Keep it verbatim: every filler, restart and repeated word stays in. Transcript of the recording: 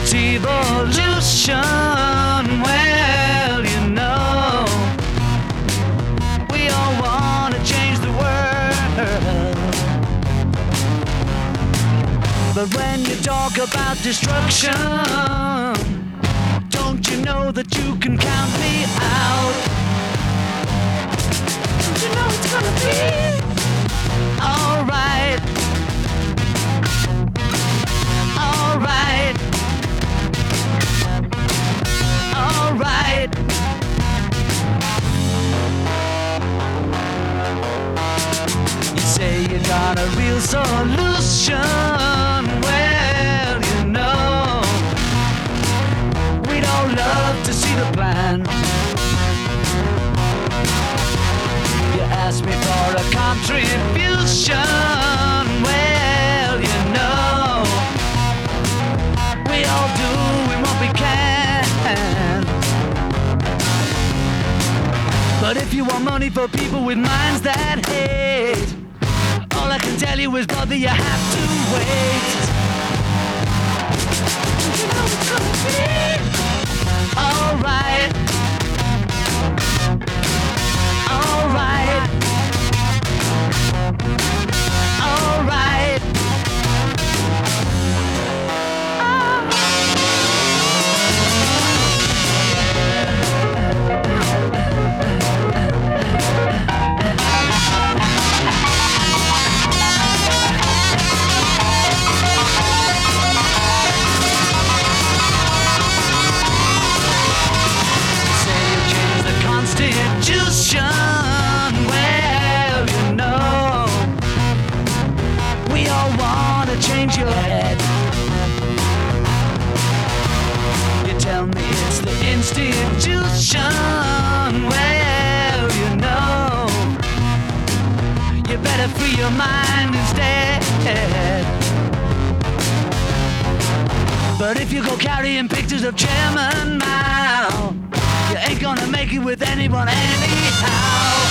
It's evolution. Well, you know, we all want to change the world. But when you talk about destruction, don't you know that you can count me out? Don't you know it's gonna be alright? Alright. Alright. You say you got a real solution. Well, you know, we'd all love to see the plan. You ask me for a contribution. Well, you know, we all doing what we can. But if you want money for people with minds that hate, all I can tell you is, brother, you have to wait. You know it's gonna be alright. Alright. Alright. Constitution, well, you know, we all want to change your head. You tell me it's the institution, well, you know, you better free your mind instead. But if you go carrying pictures of Chairman Mao, you ain't gonna make it with anyone anyhow.